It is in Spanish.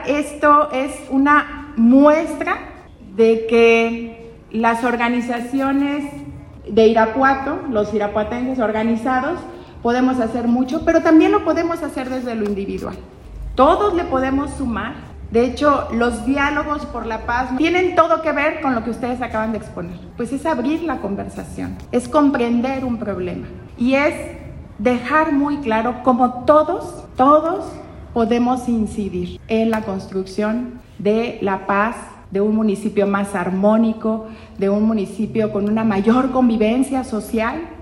Esto es una muestra de que las organizaciones de Irapuato, los irapuatenses organizados, podemos hacer mucho, pero también lo podemos hacer desde lo individual. Todos le podemos sumar. De hecho, los diálogos por la paz tienen todo que ver con lo que ustedes acaban de exponer. Pues es abrir la conversación, es comprender un problema y es dejar muy claro cómo todos podemos incidir en la construcción de la paz, de un municipio más armónico, de un municipio con una mayor convivencia social